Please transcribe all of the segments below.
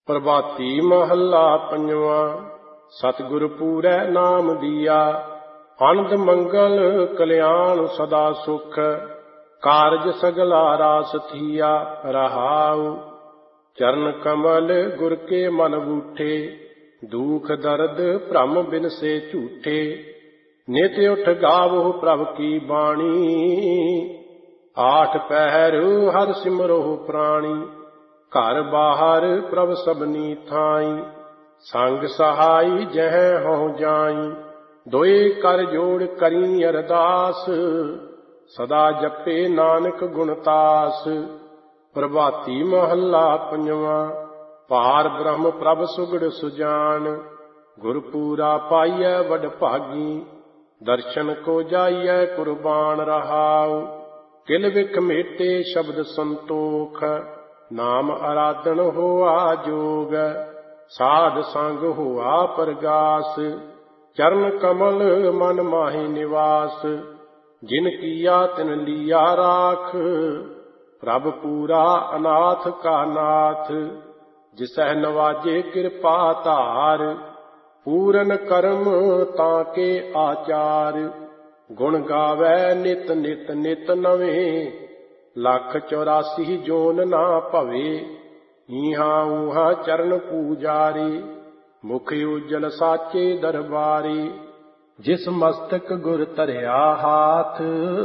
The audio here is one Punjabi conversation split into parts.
ਪ੍ਰਭਾਤੀ ਮਹੱਲਾ ਪੰਜਵਾਂ। ਸਤਿਗੁਰ ਪੂਰੈ ਨਾਮ ਦੀਆ, ਆਨੰਦ ਮੰਗਲ ਕਲਿਆਣ ਸਦਾ ਸੁਖ। ਕਾਰਜ ਸਗਲਾ ਰਾਸ ਥੀਆ, ਰਹਾਉ। ਚਰਨ ਕਮਲ ਗੁਰ ਕੇ ਮਨ ਬੂਠੇ, ਦੁਖ ਦਰਦ ਭ੍ਰਮ ਬਿਨਸੇ ਝੂਠੇ। ਨਿਤ ਉਠ ਗਾਵੋ ਪ੍ਰਭ ਕੀ ਬਾਣੀ, ਆਠ ਪਹਿਰ ਹਰ ਸਿਮਰੋ ਪ੍ਰਾਣੀ। ਘਰ ਬਾਹਰ ਪ੍ਰਭ ਸਭਨੀ ਥਾਈ, ਸੰਗ ਸਹਾਈ ਜਹ ਹੋ ਜਾਈ। ਦੋਏ ਕਰ ਜੋੜ ਕਰੀ ਅਰਦਾਸ, ਸਦਾ ਜਪੇ ਨਾਨਕ ਗੁਣਤਾਸ। ਪ੍ਰਭਾਤੀ ਮਹੱਲਾ ਪੰਜਵਾਂ। ਪਾਰ ਬ੍ਰਹਮ ਪ੍ਰਭ ਸੁਗੜ ਸੁਜਾਨ, ਗੁਰਪੂਰਾ ਪਾਈਐ ਵਡ ਭਾਗੀ। ਦਰਸ਼ਨ ਕੋ ਜਾਈਐ ਕੁਰਬਾਨ, ਰਹਾਉ। ਕਿਲ ਵਿਖ ਮੇਟੇ ਸ਼ਬਦ ਸੰਤੋਖ, ਨਾਮ ਅਰਾਧਨ ਹੋਆ ਜੋਗ। ਸਾਧ ਸੰਗ ਹੋਆ ਪਰਗਾਸ, ਚਰਨ ਕਮਲ ਮਨ ਮਾਹੀ ਨਿਵਾਸ। ਜਿਨ ਕੀਆ ਤਿਨ ਲੀਆ ਰਾਖ, ਪ੍ਰਭ ਪੂਰਾ ਅਨਾਥ ਕਾ ਨਾਥ। ਜਿਸਹਿ ਨਵਾਜੇ ਕਿਰਪਾ ਧਾਰ, ਪੂਰਨ ਕਰਮ ਤਾਂ ਕੇ ਆਚਾਰ। ਗੁਣ ਗਾਵੈ ਨਿਤ ਨਿਤ ਨਿਤ ਨਵੇਂ, ਲੱਖ 84 ਜੋਨ ਨਾ ਭਵੇ। ਈਹਾਂ ਊਹਾਂ ਚਰਨ ਪੂਜਾਰੀ, ਮੁਖ ਉਜਲ ਸਾਚੇ ਦਰਬਾਰੀ। ਜਿਸ ਮਸਤਕ ਗੁਰ ਧਰਿਆ ਹਾਥ,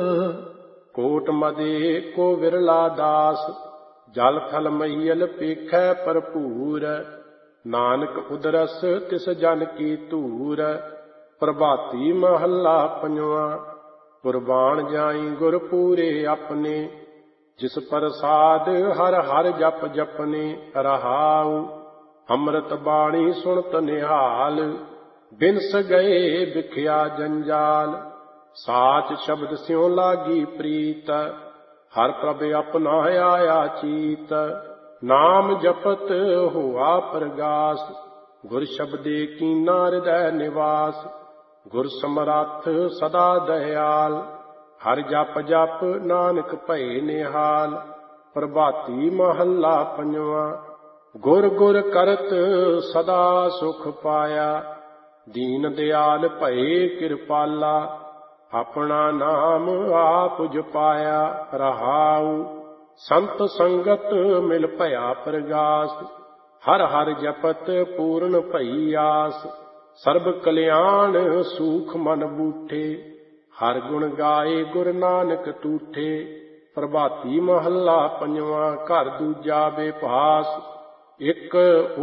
ਕੋਟ ਮਦੇ ਕੋ ਵਿਰਲਾ ਦਾਸ। ਜਲ ਥਲ ਮਹੀਲ ਪੇਖੈ ਭਰਪੂਰ, ਨਾਨਕ ਉਦਰਸ ਤਿਸ ਜਨ ਕੀ ਧੂਰ। ਪ੍ਰਭਾਤੀ ਮਹੱਲਾ ਪੰਜਵਾਂ। ਕੁਰਬਾਨ ਜਾਈ ਗੁਰ ਪੂਰੇ ਆਪਣੇ, ਜਿਸ ਪ੍ਰਸਾਦ ਹਰ ਹਰ ਜਪ ਜਪਨੇ, ਰਹਾਉ। ਅੰਮ੍ਰਿਤ ਬਾਣੀ ਸੁਣਤ ਨਿਹਾਲ, ਬਿਨਸ ਗਏ ਵਿਖਿਆ ਜੰਜਾਲ। ਸਾਚ ਸ਼ਬਦ ਸਿਉ ਲਾਗੀ ਪ੍ਰੀਤ, ਹਰ ਪ੍ਰਭ ਆਪਣਾ ਆਇਆ ਚੀਤ। ਨਾਮ ਜਪਤ ਹੋਆ ਪ੍ਰਗਾਸ, ਗੁਰ ਸ਼ਬਦੇ ਕੀਨਾ ਹਿਰਦੈ ਨਿਵਾਸ। ਗੁਰ ਸਮਰੱਥ ਸਦਾ ਦਇਆਲ, ਹਰ ਜਪ ਜਪ ਨਾਨਕ ਭਏ ਨਿਹਾਲ। ਪ੍ਰਭਾਤੀ ਮਹੱਲਾ ਪੰਜਵਾਂ। ਗੁਰ ਗੁਰ ਕਰਤ ਸਦਾ ਸੁਖ ਪਾਇਆ, ਦੀਨ ਦਿਆਲ ਭਏ ਕਿਰਪਾਲਾ। ਆਪਣਾ ਨਾਮ ਆਪ ਜਪਾਇਆ, ਰਹਾਉ। ਸੰਤ ਸੰਗਤ ਮਿਲ ਭਇਆ ਪ੍ਰਗਾਸ, ਹਰ ਹਰ ਜਪਤ ਪੂਰਨ ਭਈ ਆਸ। ਸਰਬ ਕਲਿਆਣ ਸੂਖ ਮਨ ਬੂਠੇ, ਹਰ ਗੁਣ ਗਾਏ ਗੁਰ ਨਾਨਕ ਤੂਠੇ। ਪ੍ਰਭਾਤੀ ਮਹੱਲਾ ਪੰਜਵਾਂ। ਘਰ ਦੂਜਾ ਬੇਭਾਸ, ਇੱਕ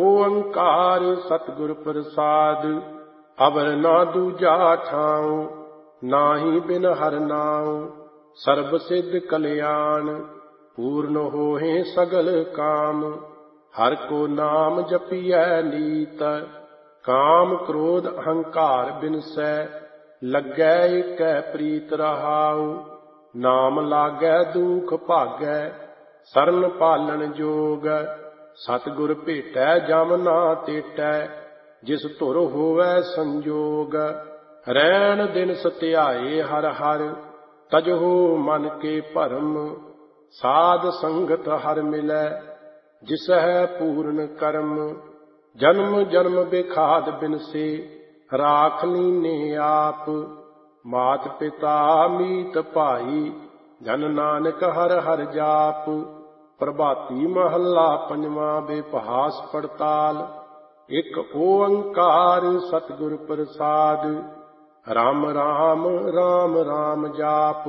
ਓੰਕਾਰ ਸਤਿਗੁਰ ਪ੍ਰਸਾਦ। ਅਵਰ ਨਾ ਦੂਜਾ ਠਾਉ, ਨਾਹੀ ਬਿਨ ਹਰਿ ਨਾਉ। ਸਰਬ ਸਿੱਧ ਕਲਿਆਣ, ਪੂਰਨ ਹੋਏ ਸਗਲ ਕਾਮ। ਹਰ ਕੋ ਨਾਮ ਜਪੀਐ ਨੀਤ, ਕਾਮ ਕ੍ਰੋਧ ਅਹੰਕਾਰ ਬਿਨਸੈ। ਲੱਗੈ ਏਕੈ ਪ੍ਰੀਤ, ਰਹਾਉ। ਨਾਮ ਲਾਗੈ ਦੂਖ ਭਾਗੈ, ਸਰਨ ਪਾਲਣ ਜੋਗ। ਸਤਿਗੁਰ ਭੇਟੈ ਜਮ ਨਾ ਤੇਟੈ, ਜਿਸ ਧੁਰ ਹੋਵੈ ਸੰਜੋਗ। ਰੈਣ ਦਿਨ ਸਤਿਆਏ ਹਰ ਹਰ, ਤਜਹੁ ਮਨ ਕੇ ਭਰਮ। ਸਾਧ ਸੰਗਤ ਹਰ ਮਿਲੈ, ਜਿਸਹਿ ਪੂਰਨ ਕਰਮ। ਜਨਮ ਜਨਮ ਬੇਖਾਦ ਬਿਨਸੇ, ਰਾਖ ਲੀਨੇ ਆਪ। ਮਾਤ ਪਿਤਾ ਮੀਤ ਭਾਈ, ਜਨ ਨਾਨਕ ਹਰ ਹਰ ਜਾਪ। ਪ੍ਰਭਾਤੀ ਮਹੱਲਾ ਪੰਜਵਾਂ। ਬੇਭਾਸ ਪੜਤਾਲ, ਇੱਕ ਓੰਕਾਰ ਸਤਿਗੁਰ ਪ੍ਰਸਾਦ। ਰਾਮ ਰਾਮ ਰਾਮ ਰਾਮ ਜਾਪ,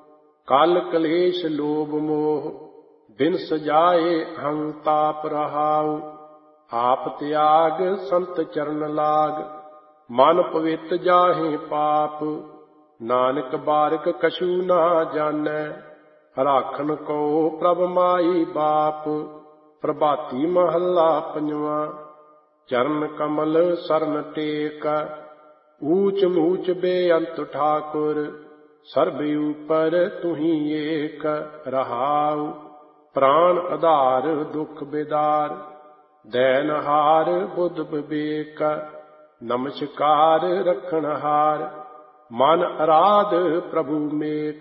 ਕਲ ਕਲੇਸ਼ ਲੋਭ ਮੋਹ। ਬਿਨ ਸਜਾਏ ਹੰ ਤਾਪ, ਰਹਾਉ। ਆਪ ਤਿਆਗ ਸੰਤ ਚਰਨ ਲਾਗ, ਮਨ ਪਵਿੱਤ ਜਾਹੇ ਪਾਪ। ਨਾਨਕ ਬਾਰਕ ਕਛੂ ਨਾ ਜਾਣੈ, ਰਾਖਨ ਕੋ ਪ੍ਰਭ ਮਾਈ ਬਾਪ। ਪ੍ਰਭਾਤੀ ਮਹੱਲਾ ਪੰਜਵਾਂ। ਚਰਨ ਕਮਲ ਸਰਨ ਟੇਕ, ਊਚ ਮੂਚ ਬੇਅੰਤ ਠਾਕੁਰ। ਸਰਬ ਉਪਰ ਤੁਹੀ ਏਕ, ਰਹਾਉ। ਪ੍ਰਾਣ ਆਧਾਰ ਦੁਖ ਬਿਦਾਰ, ਦੈਨਹਾਰ ਬੁੱਧ ਵਿਵੇਕ। ਨਮਸਕਾਰ ਰਖਣਹਾਰ, ਮਨ ਅਰਾਧ ਪ੍ਰਭੂ ਮੇਕ।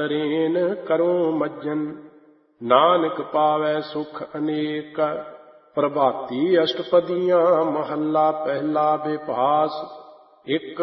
ਸੰਤਰੇਨ ਕਰੋ ਮੱਜਨ, ਨਾਨਕ ਪਾਵੈ ਸੁਖ ਅਨੇਕ। ਪ੍ਰਭਾਤੀ ਅਸ਼ਟਪਦੀਆਂ ਮਹੱਲਾ ਪਹਿਲਾ ਬਿਭਾਸ। ਇੱਕ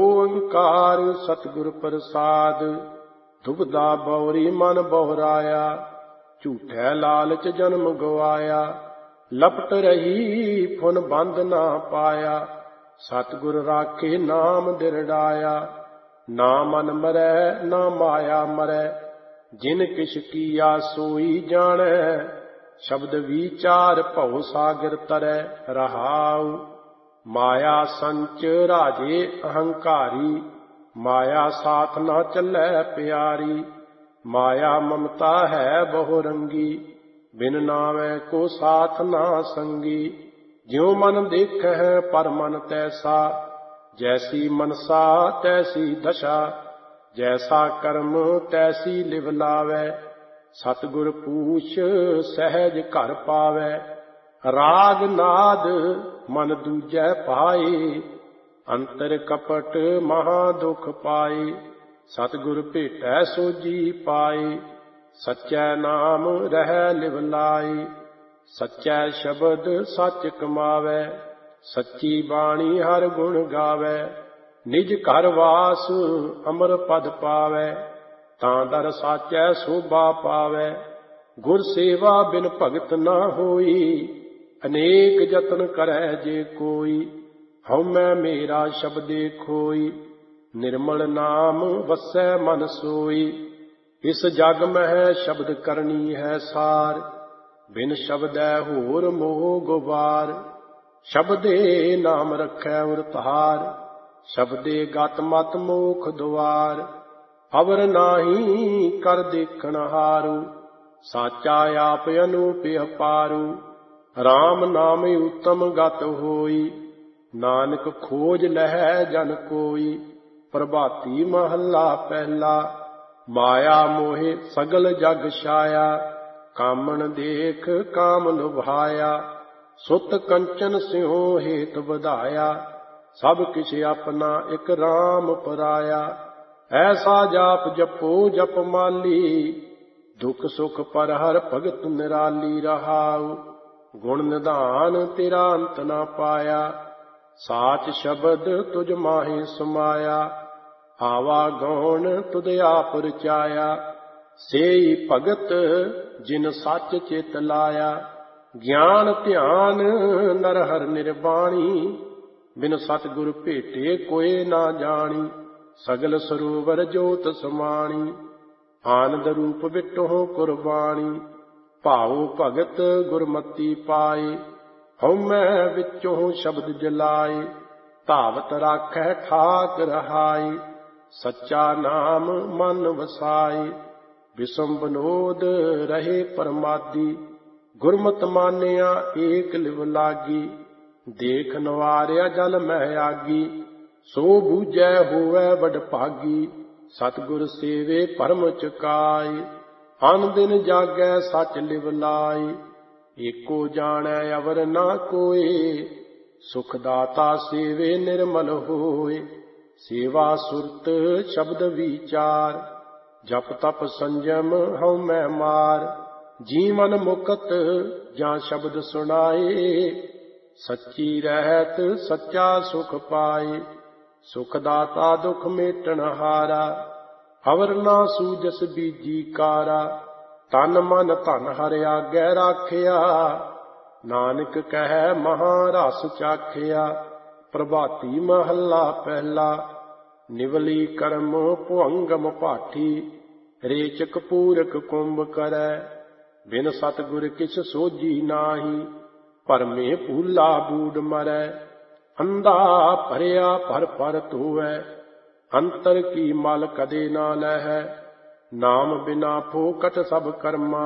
ਓੰਕਾਰ ਸਤਿਗੁਰ ਪ੍ਰਸਾਦ। ਦੁਬਦਾ ਬਉਰੀ ਮਨ ਬਹੁਰਾਇਆ, ਝੂਠੈ ਲਾਲਚ ਜਨਮ ਗਵਾਇਆ। ਲਪਟ ਰਹੀ ਫੁਨ ਬੰਦ ਨਾ ਪਾਇਆ, ਸਤਿਗੁਰ ਰਾਖੇ ਨਾਮ ਦਿਰੜਾਇਆ। ਨਾ ਮਨ ਮਰੈ ਨਾ ਮਾਇਆ ਮਰੈ, ਜਿਨ ਕਿਛ ਕੀਆ ਸੋਈ ਜਾਣੈ। ਸ਼ਬਦ ਵਿਚਾਰ ਭਉ ਸਾਗਰ ਤਰੈ ਰਹਾਉ। ਮਾਇਆ ਸੰਚ ਰਾਜੇ ਅਹੰਕਾਰੀ, ਮਾਇਆ ਸਾਥ ਨਾ ਚੱਲੈ ਪਿਆਰੀ। ਮਾਇਆ ਮਮਤਾ ਹੈ ਬਹੁ ਰੰਗੀ, ਬਿਨ ਨਾਵੈ ਕੋ ਸਾਥ ਨਾ ਸੰਗੀ। ਜਿਉ ਮਨ ਦੇਖੈ ਪਰ ਮਨ ਤੈਸਾ, ਜੈਸੀ ਮਨਸਾ ਤੈਸੀ ਦਸ਼ਾ। ਜੈਸਾ ਕਰਮ ਤੈਸੀ ਲਿਵ ਲਾਵੈ, ਸਤਿਗੁਰ ਪੂਛ ਸਹਿਜ ਘਰ ਪਾਵੈ। ਰਾਗ ਨਾਦ ਮਨ ਦੂਜੈ ਪਾਏ, ਅੰਤਰ ਕਪਟ ਮਹਾ ਦੁਖ ਪਾਏ। ਸਤਿਗੁਰ ਭੇਟੈ ਸੋਜੀ ਪਾਏ, ਸਚੈ ਨਾਮ ਰਹਿ ਲਿਵ ਲਾਏ। ਸਚੈ ਸ਼ਬਦ ਸੱਚ ਕਮਾਵੈ, ਸੱਚੀ ਬਾਣੀ ਹਰ ਗੁਣ ਗਾਵੈ। ਨਿਜ ਘਰ ਵਾਸ ਅਮਰ ਪਦ ਪਾਵੈ, ਤਾਂ ਦਰ ਸਾਚੈ ਸੋਭਾ ਪਾਵੈ। ਗੁਰ ਸੇਵਾ ਬਿਨ ਭਗਤ ਨਾ ਹੋਈ, ਅਨੇਕ ਯਤਨ ਕਰੈ ਜੇ ਕੋਈ। ਹਉਮੈ ਮੇਰਾ ਸ਼ਬਦੇ ਖੋਈ, ਨਿਰਮਲ ਨਾਮ ਵਸੈ ਮਨ ਸੋਈ। ਇਸ ਜਗ ਮਹਿ ਸ਼ਬਦ ਕਰਨੀ ਹੈ ਸਾਰ, ਬਿਨ ਸ਼ਬਦੈ ਹੋਰ ਮੋਹ ਗੁਬਾਰ। ਸ਼ਬਦੇ ਨਾਮ ਰਖੈ ਉਰ ਧਾਰ, ਸ਼ਬਦੇ ਗਤ ਮਤ ਮੋਖ ਦੁਆਰ। ਅਵਰ ਨਾਹੀ ਕਰ ਦੇਖਣ ਹਾਰੂ, ਸਾਚਾ ਆਪ ਅਨੂਪ ਅਪਾਰੂ। RAM ਨਾਮ ਉਤਮ ਗਤ ਹੋਈ, ਨਾਨਕ ਖੋਜ ਲਹੈ ਜਨ ਕੋਈ। ਪ੍ਰਭਾਤੀ ਮਹੱਲਾ ਪਹਿਲਾ। ਮਾਇਆ ਮੋਹਿ ਸਗਲ ਜਗ ਛਾਇਆ, ਕਾਮਣ ਦੇਖ ਕਾਮ ਲੁਭਾਇਆ। ਸੁਤ ਕੰਚਨ ਸਿਉ ਹੇਤ ਵਧਾਇਆ, ਸਭ ਕਿਛ ਆਪਣਾ ਇਕ RAM ਪਰਾਇਆ। ਐਸਾ ਜਾਪ ਜਪੋ ਜਪ ਮਾਲੀ, ਦੁਖ ਸੁਖ ਪਰ ਹਰ ਭਗਤ ਨਿਰਾਲੀ ਰਹਾਉ। ਗੁਣ ਨਿਧਾਨ ਤੇਰਾ ਅੰਤ ਨਾ ਪਾਇਆ, ਸਾਚ ਸ਼ਬਦ ਤੁਝ ਮਾਹੀ ਸਮਾਇਆ। ਆਵਾ ਗੌਣ ਤੁਧ ਆਪ ਰਚਾਇਆ, ਸੇਈ ਭਗਤ ਜਿਨ ਸੱਚ ਚਿਤ ਲਾਇਆ। ਗਿਆਨ ਧਿਆਨ ਨਰ ਹਰ ਨਿਰਬਾਣੀ, ਬਿਨ ਸਤਿਗੁਰ ਭੇਟੇ ਕੋਇ ਨਾ ਜਾਣੀ। ਸਗਲ ਸਰੋਵਰ ਜੋਤ ਸਮਾਣੀ, ਆਨੰਦ ਰੂਪ ਵਿਟਹੁ ਕੁਰਬਾਣੀ। ਭਾਉ ਭਗਤ ਗੁਰਮਤੀ ਪਾਏ, ਹਉਮੈ ਵਿੱਚੋਂ ਸ਼ਬਦ ਜਲਾਏ। ਧਾਵਤ ਰਾਖੈ ਠਾਕ ਰਹਾਈ, ਸੱਚਾ ਨਾਮ ਮਨ ਵਸਾਈ। ਵਿਸਮ ਬਨੋਦ ਰਹੇ ਪਰਮਾਦੀ, ਗੁਰਮਤਿ ਮਾਨਿਆ ਏਕ ਲਿਵ ਲਾਗੀ। ਦੇਖ ਨਵਾਰਿਆ ਜਲ ਮਹਿ ਆਗੀ, ਸੋ ਬੂਝੈ ਹੋਵੈ ਵਡ ਭਾਗੀ। ਸਤਿਗੁਰ ਸੇਵੇ ਭਰਮ ਚੁਕਾਏ, ਅਨ ਦਿਨ ਜਾਗੈ ਸਚ ਲਿਵ ਲਾਏ। ਏਕੋ ਜਾਣੈ ਅਵਰ ਨਾ ਕੋਇ, ਸੁਖ ਦਾਤਾ ਸੇਵੇ ਨਿਰਮਲ ਹੋਏ। ਸੇਵਾ ਸੁਰਤ ਸ਼ਬਦ ਵਿਚਾਰ, ਜਪ ਤਪ ਸੰਜਮ ਹਉਮੈ ਮਾਰ। ਜੀਵਨ ਮੁਕਤ ਜਾਂ ਸ਼ਬਦ ਸੁਣਾਏ, ਸੱਚੀ ਰਹਿਤ ਸੱਚਾ ਸੁਖ ਪਾਏ। ਸੁਖ ਦਾਤਾ ਦੁਖ ਮੇਟਣ ਹਾਰਾ, ਅਵਰ ਨਾ ਸੂਜਸ ਬੀਜੀ ਕਾਰਾ। ਤਨ ਮਨ ਧਨ ਹਰਿ ਆਗੈ ਰਾਖਿਆ, ਨਾਨਕ ਕਹੈ ਮਹਾ ਰਸ ਚਾਖਿਆ। ਪ੍ਰਭਾਤੀ ਮਹੱਲਾ ਪਹਿਲਾ। ਨਿਵਲੀ ਕਰਮ ਭੁਅੰਗਮ ਭਾਠੀ, ਰੇਚਕ ਪੂਰਕ ਕੁੰਭ ਕਰੈ। ਬਿਨ ਸਤਿਗੁਰ ਕਿਛ ਸੋਝੀ ਨਾਹੀ, ਭਰਮੇ ਭੂਲਾ ਬੂਡ ਮਰੈ। ਅੰਧਾ ਭਰਿਆ ਭਰ ਭਰ ਧੋਵੈ, ਅੰਤਰ ਕੀ ਮਲ ਕਦੇ ਨਾ ਲਹੈ। ਨਾਮ ਬਿਨਾ ਫੋਕਟ ਸਭ ਕਰਮਾ,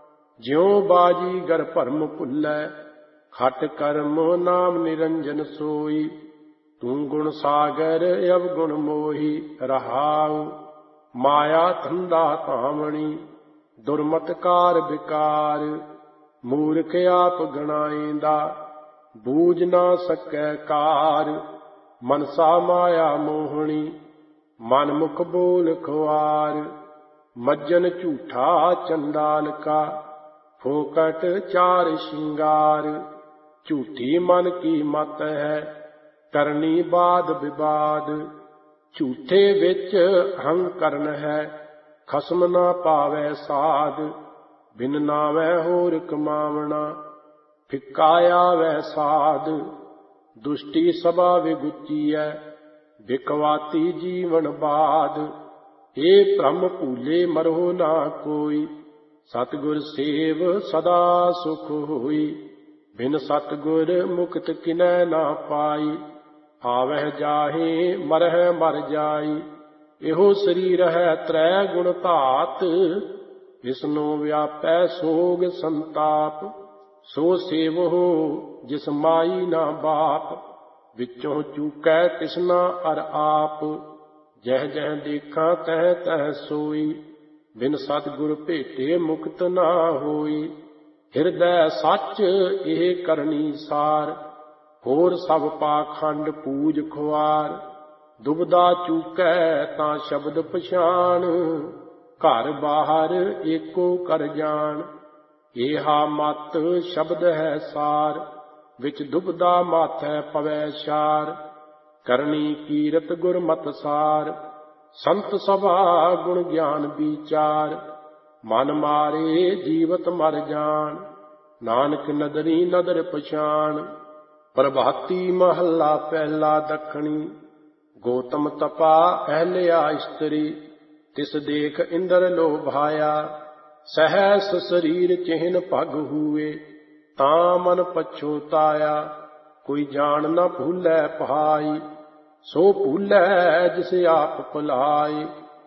ਜਿਉ ਬਾਜੀ ਗਰ ਭਰਮ ਭੁੱਲੈ। ਖਟ ਕਰਮ ਨਾਮ ਨਿਰੰਜਨ ਸੋਈ, ਤੂੰ ਗੁਣ ਸਾਗਰ ਅਵਗੁਣ ਮੋਹੀ ਰਹਾਉ। ਮਾਇਆ ਧੰਦਾ ਧਾਮਣੀ, ਦੁਰਮਤਕਾਰ ਵਿਕਾਰ। ਮੂਰਖ ਆਪ ਗਣਾਏਂਦਾ, ਬੂਝ ਨਾ ਸਕੈ ਕਾਰ। ਮਨਸਾ ਮਾਇਆ ਮੋਹਣੀ, ਮਨ ਮੁਖ ਬੋਲ ਖੁਆਰ। ਮੱਜਨ ਝੂਠਾ ਚੰਡਾਲ ਕਾ, ਫੋਕਟ ਚਾਰ ਸ਼ਿੰਗਾਰ। ਝੂਠੀ ਮਨ ਕੀ ਮਤ ਹੈ, ਕਰਨੀ ਬਾਦ ਵਿਵਾਦ। ਝੂਠੇ ਵਿੱਚ ਹੰ ਕਰਨ ਹੈ, ਖਸਮ ਨਾ ਪਾਵੈ ਸਾਧ। ਬਿਨ ਨਾਵੈ ਹੋਰ ਕਮਾਵਣਾ, ਫਿੱਕਾ ਆਵੈ ਸਾਧ। ਦੁਸ਼ਟੀ ਸਭਾ ਵਿਗੁਚੀਐ, ਬਿਕਵਾਤੀ ਜੀਵਨ ਬਾਦ। ਏ ਭ੍ਰਮ ਭੂਲੇ ਮਰੋ ਨਾ ਕੋਈ, ਸਤਿਗੁਰ ਸੇਵ ਸਦਾ ਸੁਖ ਹੋਈ। ਬਿਨ ਸਤਿਗੁਰ ਮੁਕਤ ਕਿਨੈ ਨਾ ਪਾਈ, ਆਵਹਿ ਜਾਹੇ ਮਰਹਿ ਮਰ ਜਾਈ। ਇਹੋ ਸਰੀਰ ਹੈ ਤ੍ਰੈ ਗੁਣ ਧਾਤ, ਵਿਸਨੋ ਵਿਆਪੈ ਸੋਗ ਸੰਤਾਪ। ਸੋ ਸੇਵਹੁ ਜਿਸ ਮਾਈ ਨਾ ਬਾਪ, ਵਿੱਚੋਂ ਚੂਕੈ ਤਿਸਨਾ ਅਰ ਆਪ। ਜਹ ਜਹ ਦੇਖਾਂ ਤਹ ਤਹ ਸੋਈ, ਬਿਨ ਸਤਿਗੁਰ ਭੇਟੇ ਮੁਕਤ ਨਾ ਹੋਈ। ਹਿਰਦੈ ਸੱਚ ਇਹ ਕਰਨੀ ਸਾਰ, ਹੋਰ ਸਭ ਪਾਖੰਡ ਪੂਜ ਖੁਆਰ। ਦੁਬਦਾ ਚੂਕੈ ਤਾਂ ਸ਼ਬਦ ਪਛਾਣ, ਘਰ ਬਾਹਰ ਏਕੋ ਕਰ ਜਾਣ। ਏਹਾ ਮਤ ਸ਼ਬਦ ਹੈ ਸਾਰ, ਵਿੱਚ ਦੁਬਦਾ ਮਾਥੈ ਪਵੈ ਛਾਰ। ਕਰਨੀ ਕੀਰਤ ਗੁਰਮਤਿ ਸਾਰ, ਸੰਤ ਸਭਾ ਗੁਣ ਗਿਆਨ ਵਿਚਾਰ। ਮਨ ਮਾਰੇ ਜੀਵਤ ਮਰ ਜਾਣ, ਨਾਨਕ ਨਦਰੀ ਨਦਰ ਪਛਾਣ। ਪ੍ਰਭਾਤੀ ਮਹੱਲਾ ਪਹਿਲਾ ਦੱਖਣੀ। ਗੌਤਮ ਤਪਾ ਅਹਲਿਆ ਇਸਤਰੀ, ਤਿਸ ਦੇਖ ਇੰਦਰ ਲੋਭਾਇਆ। ਸਹਸ ਸਰੀਰ ਚਿਹਨ ਭਗ ਹੂਏ, ਤਾਂ ਮਨ ਪਛੋਤਾਇਆ। ਕੋਈ ਜਾਣ ਨਾ ਭੂਲੈ ਭਾਈ, ਸੋ ਭੂਲੈ ਜਿਸ ਆਪ ਭੁਲਾਈ।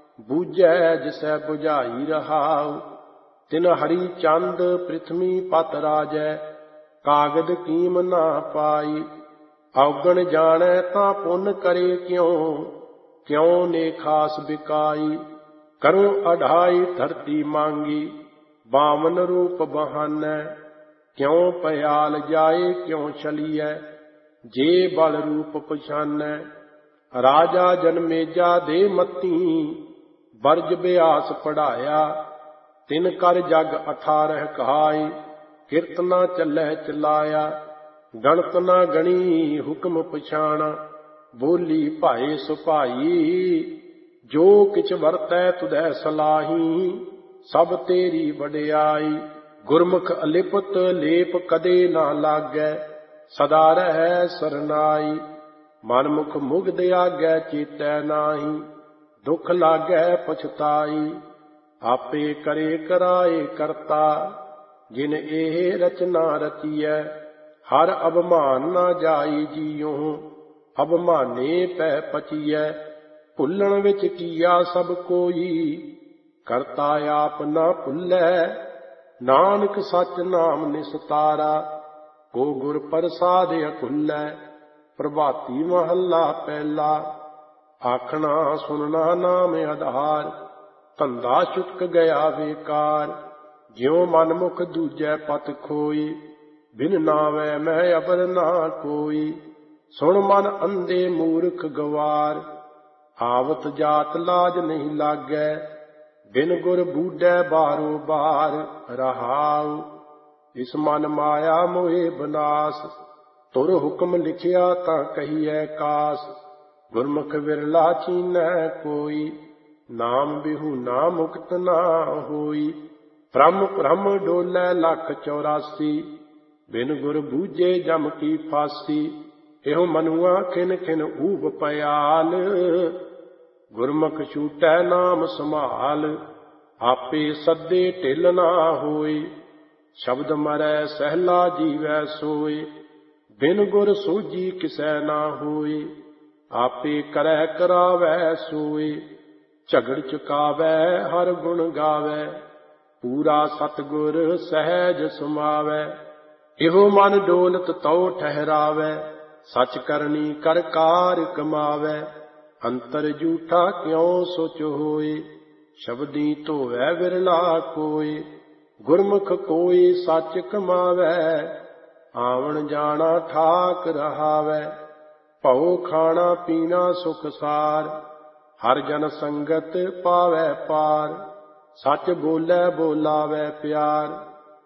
ਬੂਝੈ ਜਿਸੈ ਬੁਝਾਈ ਰਹਾਉ, ਤਿਨ ਹਰੀ ਚੰਦ ਪ੍ਰਿਥਵੀ ਪਤ ਰਾਜੈ। ਕਾਗਦ ਕੀਮ ਨਾ ਪਾਈ, ਔਗਣ ਜਾਣੈ ਤਾਂ ਪੁੰਨ ਕਰੇ ਕਿਉ। ਕਿਉ ਨੇ ਖਾਸ ਬਿਕਾਈ, ਕਰੂੰ ਅਢਾਈ ਧਰਤੀ ਮੰਗੀ। ਬਾਮਨ ਰੂਪ ਬਹਾਨੈ, ਕਿਉ ਪਿਆਲ ਜਾਏ ਕਿਉ ਚਲੀਐ। ਜੇ ਬਲ ਰੂਪ ਪਛਾਨੈ, ਰਾਜਾ ਜਨਮੇਜਾ ਦੇ ਮਤੀ। ਬਰਜ ਬਿਆਸ ਪੜਾਇਆ, ਤਿਨ ਕਰ ਜਗ 18 ਕਹਾਈ। ਕਿਰਤ ਨਾ ਚੱਲੈ ਚਲਾਇਆ, ਗਣਤ ਨਾ ਗਣੀ ਹੁਕਮ ਪਛਾਣਾ। ਬੋਲੀ ਭਾਏ ਸੁਭਾਈ, ਜੋ ਕਿਛ ਵਰਤੈ ਤੁਧੈ ਸਲਾਹੀ। ਸਭ ਤੇਰੀ ਵਡਿਆਈ, ਗੁਰਮੁਖ ਅਲਿਪਤ ਲੇਪ ਕਦੇ ਨਾ ਲਾਗੈ। ਸਦਾ ਰਹੈ ਸਰਨਾਈ, ਮਨਮੁਖ ਮੁਗਧ ਆਗੈ ਚੇਤੈ ਨਾਹੀ। ਦੁਖ ਲਾਗੈ ਪਛਤਾਈ, ਆਪੇ ਕਰੇ ਕਰਾਏ ਕਰਤਾ। ਜਿਨ ਇਹ ਰਚਨਾ ਰਚੀਐ, ਹਰ ਅਭਮਾਨ ਨਾ ਜਾਈ ਜੀਉ। ਅਭਮਾਨੇ ਪੈ ਪਚੀਐ, ਭੁੱਲਣ ਵਿੱਚ ਕੀਆ ਸਭ ਕੋਈ। ਕਰਤਾ ਆਪ ਨਾ ਭੁੱਲੈ, ਨਾਨਕ ਸਚ ਨਾਮ ਨਿਸਤਾਰਾ। ਕੋ ਗੁਰ ਪ੍ਰਸਾਦਿ ਅਕੁੱਲੈ, ਪ੍ਰਭਾਤੀ ਮਹੱਲਾ ਪਹਿਲਾ। ਆਖਣਾ ਸੁਨਣਾ ਨਾਮ ਆਧਾਰ, ਧੰਦਾ ਚੁੱਕ ਗਿਆ ਬੇਕਾਰ। ਜਿਉ ਮਨਮੁਖ ਦੂਜੈ ਪਤ ਖੋਈ, ਬਿਨ ਨਾਵੈ ਮੈਂ ਅਬਰ ਨਾ ਕੋਈ। ਸੁਣ ਮਨ ਅੰਧੇ ਮੂਰਖ ਗਵਾਰ, ਆਵਤ ਜਾਤ ਲਾਜ ਨਹੀਂ ਲਾਗੈ। ਬਿਨ ਗੁਰ ਬੂਢੈ ਬਾਰੋ ਬਾਰ ਰਹਾਉ। ਇਸ ਮਨ ਮਾਇਆ ਮੋਹਿ ਬਨਾਸ, ਤੁਰ ਹੁਕਮ ਲਿਖਿਆ ਤਾਂ ਕਹੀਐ ਕਾਸ। ਗੁਰਮੁਖ ਵਿਰਲਾ ਚੀਨੈ ਕੋਈ, ਨਾਮ ਬਿਹੂਨਾ ਮੁਕਤ ਨਾ ਹੋਈ। ਭ੍ਰਮ ਭ੍ਰਮ ਡੋਲੈ ਲੱਖ 84, ਬਿਨ ਗੁਰ ਬੂਝੇ ਜਮ ਕੀ ਫਾਸੀ। ਇਹੋ ਮਨੁਆ ਖਿਨ ਖਿਨ ਊਬ ਪਿਆਲ, ਗੁਰਮੁਖ ਛੂਟੈ ਨਾਮ ਸੰਭਾਲ। ਆਪੇ ਸੱਦੇ ਢਿਲ ਨਾ ਹੋਈ, ਸ਼ਬਦ ਮਰੈ ਸਹਿਲਾ ਜੀਵੈ ਸੋਏ। ਬਿਨ ਗੁਰ ਸੋਝੀ ਕਿਸੈ ਨਾ ਹੋਈ, ਆਪੇ ਕਰੈ ਕਰਾਵੈ ਸੋਏ। ਝਗੜ ਚੁਕਾਵੈ ਹਰ ਗੁਣ ਗਾਵੈ, ਪੂਰਾ ਸਤਿਗੁਰ ਸਹਿਜ ਸਮਾਵੈ। ਇਹੋ ਮਨ ਡੋਲਤ ਤਉ ਠਹਿਰਾਵੈ, ਸਚ ਕਰਨੀ ਕਰ ਕਾਰ ਕਮਾਵੈ। ਅੰਤਰ ਜੂਠਾ ਕਿਉ ਸੋਚ ਹੋਏ, ਸ਼ਬਦੀ ਧੋਵੈ ਵਿਰਲਾ ਕੋਇ। ਗੁਰਮੁਖ ਕੋਈ ਸੱਚ ਕਮਾਵੈ, ਆਵਣ ਜਾਣਾ ਠਾਕ ਰਹਾਵੈ। ਭਉ ਖਾਣਾ ਪੀਣਾ ਸੁਖ ਸਾਰ, ਹਰ ਜਨ ਸੰਗਤ ਪਾਵੈ ਪਾਰ। ਸੱਚ ਬੋਲੇ ਬੋਲਾਵੈ ਪਿਆਰ,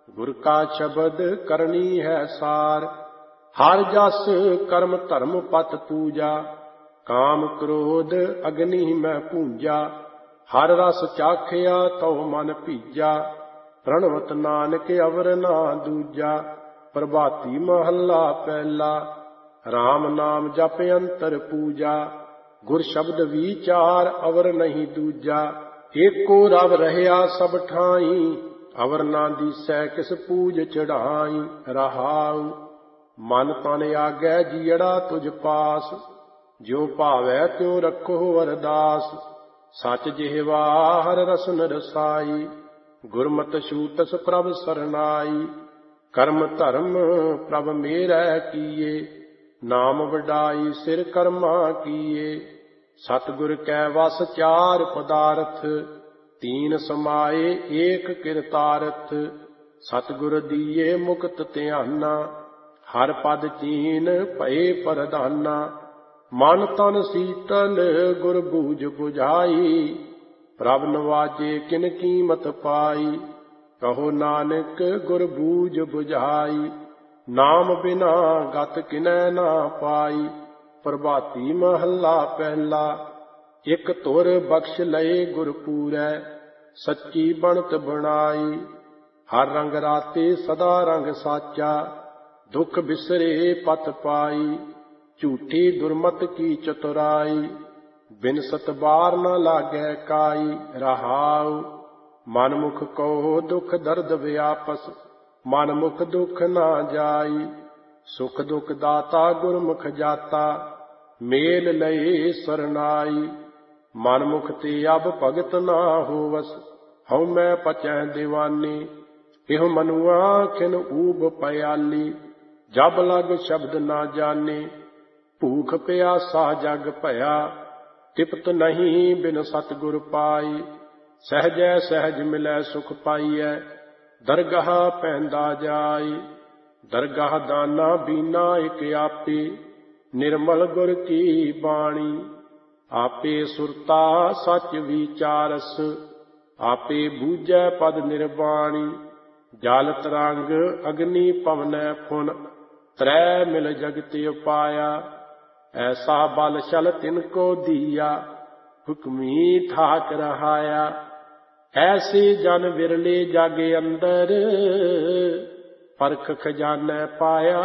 ਗੁਰ ਕਾ ਸ਼ਬਦ ਕਰਨੀ ਹੈ ਸਾਰ। ਹਰ ਜਸ ਕਰਮ ਧਰਮ ਪਤ ਪੂਜਾ, ਕਾਮ ਕ੍ਰੋਧ ਅਗਨੀ ਮੈਂ ਪੂੰਜਾ। ਹਰ ਰਸ ਚਾਖਿਆ ਤਉ ਮਨ ਭੀਜਾ, ਪ੍ਰਣਵਤ ਨਾਨਕ ਅਵਰ ਨਾ ਦੂਜਾ। ਪ੍ਰਭਾਤੀ ਮਹੱਲਾ ਪਹਿਲਾ, RAM ਨਾਮ ਜਪ ਅੰਤਰ ਪੂਜਾ। ਗੁਰ ਸ਼ਬਦ ਵਿਚਾਰ ਅਵਰ ਨਹੀਂ ਦੂਜਾ। ਏਕੋ ਰਵ ਰਹਿਆ ਸਭ ਠਾਈ, ਅਵਰ ਨਾ ਦੀਸੈ ਕਿਸ ਪੂਜ ਚੜਾਈ। ਰਹਾਉ ਮਨ ਤਨ ਆਗੈ ਜੀਅੜਾ ਤੁਝ ਪਾਸ, ਜਿਉ ਭਾਵੈ ਤਿਉ ਰੱਖੋ ਅਰਦਾਸ। ਸਚ ਜਿਹਵਾ ਹਰ ਰਸਨ ਰਸਾਈ, ਗੁਰਮਤਿ ਛੂਟਸ ਪ੍ਰਭ ਸਰਨਾਈ। ਕਰਮ ਧਰਮ ਪ੍ਰਭ ਮੇਰੈ ਕੀਏ, ਨਾਮ ਵਡਾਈ ਸਿਰ ਕਰਮਾ ਕੀਏ। ਸਤਿਗੁਰ ਕੈ ਵਸ ਚਾਰ ਪਦਾਰਥ, ਤੀਨ ਸਮਾਏ ਏਕ ਕਿਰਤਾਰਥ। ਸਤਿਗੁਰ ਦੀਏ ਮੁਕਤ ਧਿਆਨਾ, ਹਰ ਪਦ ਚੀਨ ਭਏ ਪ੍ਰਧਾਨਾ। ਮਨ ਤਨ ਸੀਤਲ ਗੁਰ ਬੂਝ ਬੁਝਾਈ, ਪ੍ਰਭ ਨਵਾਜੇ ਕਿਨ ਕੀਮਤ ਪਾਈ। ਕਹੋ ਨਾਨਕ ਗੁਰ ਬੂਝ ਬੁਝਾਈ, ਨਾਮ ਬਿਨਾ ਗਤ ਕਿਨੈ ਨਾ ਪਾਈ। ਪ੍ਰਭਾਤੀ ਮਹੱਲਾ ਪਹਿਲਾ, ਇਕ ਧੁਰ ਬਖਸ਼ ਲਏ ਗੁਰ ਪੂਰੈ, ਸੱਚੀ ਬਣਤ ਬਣਾਈ। ਹਰ ਰੰਗ ਰਾਤੇ ਸਦਾ ਰੰਗ ਸਾਚਾ, ਦੁਖ ਬਿਸਰੇ ਪਤ ਪਾਈ। ਝੂਠੀ ਦੁਰਮਤ ਕੀ ਚਤੁਰਾਈ, ਬਿਨ ਸਤਬਾਰ ਨ ਲਾਗੈ ਕਾਈ। ਰਹਾਉ ਮਨ ਮੁਖ ਕਹੋ ਦੁਖ ਦਰਦ ਵਿਆਪਸ, ਮਨ ਮੁਖ ਦੁਖ ਨਾ ਜਾਈ। ਸੁਖ ਦੁਖ ਦਾਤਾ ਗੁਰਮੁਖ ਜਾਤਾ, ਮੇਲ ਲਏ ਸਰਨਾਈ। ਮਨ ਮੁਖ ਤੇ ਅਬ ਭਗਤ ਨਾ ਹੋਵਸ, ਹਉ ਮੈਂ ਪਚੈ ਦੀਵਾਨੀ। ਇਹੋ ਮਨੁਆ ਖਿਨ ਊਬ ਪਿਆਲੀ, ਜਬ ਲਗ ਸ਼ਬਦ ਨਾ ਜਾਣੇ। ਭੂਖ ਪਿਆਸਾ ਜਗ ਭਇਆ, ਤਿਪਤ ਨਹੀਂ ਬਿਨ ਸਤਿਗੁਰ ਪਾਈ। ਸਹਿਜੈ ਸਹਿਜ ਮਿਲੈ ਸੁਖ ਪਾਈਐ, ਦਰਗਾਹ ਪੈਂਦਾ ਜਾਈ। ਦਰਗਾਹ ਦਾਨਾ ਬੀਨਾ ਇਕ ਆਪੇ, ਨਿਰਮਲ ਗੁਰ ਕੀ ਬਾਣੀ। ਆਪੇ ਸੁਰਤਾ ਸਚ ਵਿਚਾਰਸ, ਆਪੇ ਬੂਝੈ ਪਦ ਨਿਰਵਾਣੀ। ਜਲ ਤਰੰਗ ਅਗਨੀ ਪਵਨੈ ਫੁਨ, ਤ੍ਰੈ ਮਿਲ ਜਗਤ ਉਪਾਇਆ। ਐਸਾ ਬਲ ਛਲ ਤਿਨ ਕੋ ਦੀਆ, ਹੁਕਮੀ ਠਾਕ ਰਹਾਇਆ। ਐਸੇ ਜਨ ਵਿਰਲੇ ਜਗ ਅੰਦਰ, ਪਰਖ ਖਜ਼ਾਨੈ ਪਾਇਆ।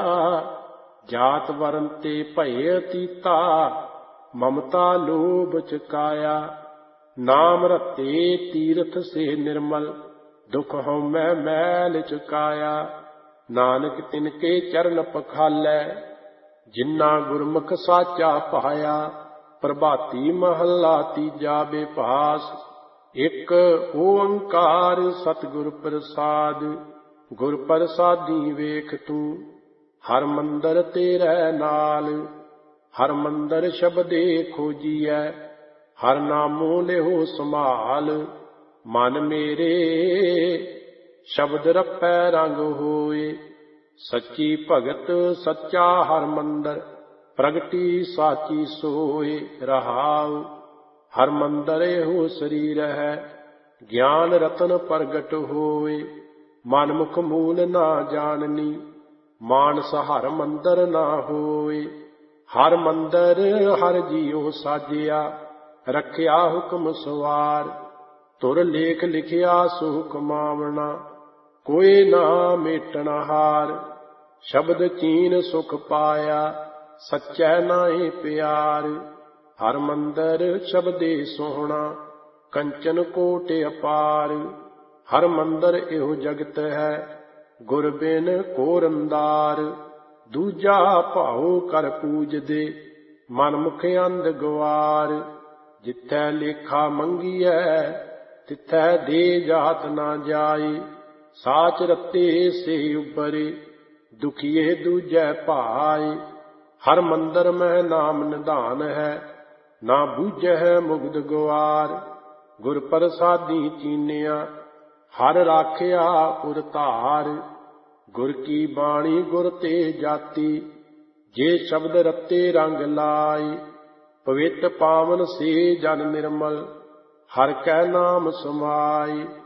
ਜਾਤ ਵਰਨ ਤੇ ਭਏ ਅਤੀਤਾ, ਮਮਤਾ ਲੋਭ ਚੁਕਾਇਆ। ਨਾਮ ਰਤੇ ਤੀਰਥ ਸੇ ਨਿਰਮਲ, ਦੁਖ ਹਉਮੈ ਮੈਲ ਚੁਕਾਇਆ। ਨਾਨਕ ਤਿਨ ਕੇ ਚਰਨ ਪਖਾਲੈ, ਜਿਨ੍ਹਾਂ ਗੁਰਮੁਖ ਸਾਚਾ ਪਾਇਆ। ਪ੍ਰਭਾਤੀ ਮਹੱਲਾ ਤੀਜਾ ਬੇਭਾਸ, ਇਕ ਓੰਕਾਰ ਸਤਿਗੁਰ ਪ੍ਰਸਾਦ। ਗੁਰ ਪ੍ਰਸਾਦੀ ਵੇਖ ਤੂੰ, ਹਰ ਮੰਦਰ ਤੇਰੇ ਨਾਲ। ਹਰ ਮੰਦਰ ਸ਼ਬਦੇ ਖੋਜੀਐ, ਹਰ ਨਾਮੋ ਲਿਓ ਸੰਭਾਲ। ਮਨ ਮੇਰੇ ਸ਼ਬਦ ਰੱਪੈ ਰੰਗ ਹੋਏ, ਸੱਚੀ ਭਗਤ ਸੱਚਾ ਹਰ ਮੰਦਰ। ਪ੍ਰਗਟੀ ਸਾਚੀ ਸੋਏ। ਰਹਾਉ ਹਰ ਮੰਦਰ ਇਹੋ ਸਰੀਰ ਹੈ, ਗਿਆਨ ਰਤਨ ਪ੍ਰਗਟ ਹੋਏ। ਮਨ ਮੁਖ ਮੂਲ ਨਾ ਜਾਣਨੀ, ਮਾਨਸ ਹਰ ਮੰਦਰ ਨਾ ਹੋਏ। ਹਰ ਮੰਦਰ ਹਰ ਜੀਉ ਸਾਜਿਆ, ਰੱਖਿਆ ਹੁਕਮ ਸਵਾਰ। ਤੁਰ ਲੇਖ ਲਿਖਿਆ ਸੋ ਕਮਾਵਣਾ, ਕੋਈ ਨਾ ਮੇਟਣਾ ਹਾਰ। ਸ਼ਬਦ ਚੀਨ ਸੁਖ ਪਾਇਆ, ਸੱਚੈ ਨਾਏ ਪਿਆਰ। ਹਰ ਮੰਦਰ ਸ਼ਬਦੇ ਸੋਹਣਾ, ਕੰਚਨ ਕੋਟ ਅਪਾਰ। ਹਰ ਮੰਦਰ ਇਹੋ ਜਗਤ ਹੈ, ਗੁਰ ਬਿਨ ਕੋ ਰੰਦਾਰ। ਦੂਜਾ ਭਾਉ ਕਰ ਪੂਜਦੇ, ਮਨ ਮੁਖ ਅੰਧ ਗਵਾਰ। ਜਿਥੈ ਲੇਖਾ ਮੰਗੀਐ, ਤਿਥੈ ਦੇ ਜਾਤ ਨਾ ਜਾਈ। ਸਾਚ ਰਤੇ ਸੇ ਉਬਰੇ, ਦੁਖੀਏ ਦੂਜੈ ਭਾਈ। ਹਰ ਮੰਦਰ ਮੈਂ ਨਾਮ ਨਿਧਾਨ ਹੈ, ਨਾ ਬੂਝੈ ਮੁਗਧ ਗੁਆਰ। ਗੁਰ ਪ੍ਰਸਾਦੀ ਚੀਨਿਆ, ਹਰ ਰਾਖਿਆ ਉਰ ਧਾਰ। ਗੁਰ ਕੀ ਬਾਣੀ ਗੁਰ ਤੇ ਜਾਤੀ, ਜੇ ਸ਼ਬਦ ਰਤੇ ਰੰਗ ਲਾਈ। ਪਵਿੱਤ ਪਾਵਨ ਸੇ ਜਨ ਨਿਰਮਲ, ਹਰ ਕੈ ਨਾਮ ਸਮਾਈ।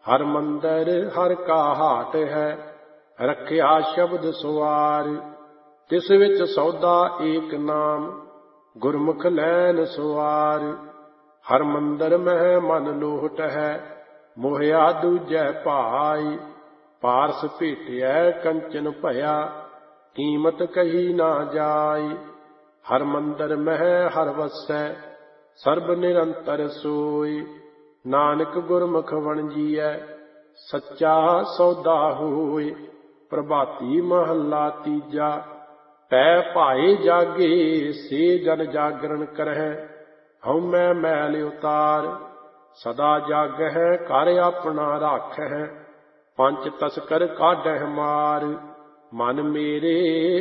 ਹਰ ਮੰਦਰ ਹਰ ਕਾ ਹਾਟ ਹੈ, ਰੱਖਿਆ ਸ਼ਬਦ ਸਵਾਰ। ਤਿਸ ਵਿੱਚ ਸੌਦਾ ਏਕ ਨਾਮ, ਗੁਰਮੁਖ ਲੈਨ ਸਵਾਰ। ਹਰ ਮੰਦਰ ਮਹਿ ਮਨ ਲੋਟ ਹੈ, ਮੋਹਿਆ ਦੂਜੈ ਭਾਈ। ਪਾਰਸ ਭੇਟਿਐ ਕੰਚਨ ਭਇਆ, ਕੀਮਤ ਕਹੀ ਨਾ ਜਾਈ। ਹਰ ਮੰਦਰ ਮਹਿ ਹਰ ਵਸੈ, ਸਰਬ ਨਿਰੰਤਰ ਸੋਈ। ਨਾਨਕ ਗੁਰਮੁਖ ਵਣਜੀਐ, ਸੱਚਾ ਸੌਦਾ ਹੋਇ। ਪ੍ਰਭਾਤੀ ਮਹੱਲਾ ਤੀਜਾ। ਪੈ ਭਾਏ ਜਾਗੇ, ਸੇ ਜਨ ਜਾਗਰਣ ਕਰਹਿ। ਹਉਮੈ ਮੈਲ ਉਤਾਰ, ਸਦਾ ਜਾਗਹਿ ਘਰ ਆਪਣਾ ਰਾਖਹਿ। ਪੰਚ ਤਸਕਰ ਕਾਢਹਿ ਮਾਰ, ਮਨ ਮੇਰੇ